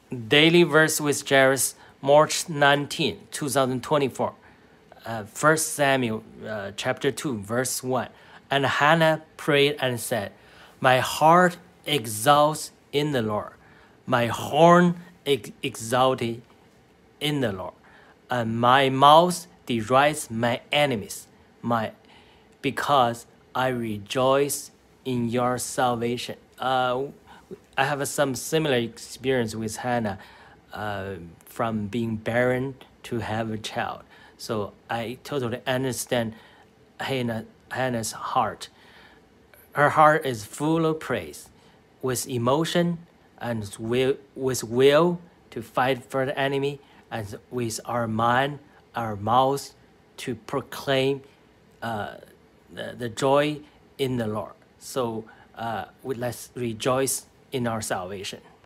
Daily Verse with Jairus, March 19, 2024. 1 Samuel chapter 2, verse 1. And Hannah prayed and said, My heart exalts in the Lord. My horn exalted in the Lord. And my mouth derides my enemies, because I rejoice in your salvation. I have some similar experience with Hannah, from being barren to have a child. So I totally understand Hannah's heart. Her heart is full of praise, with emotion and with will to fight for the enemy, and with our mind, our mouth to proclaim the joy in the Lord. So let's rejoice in our salvation.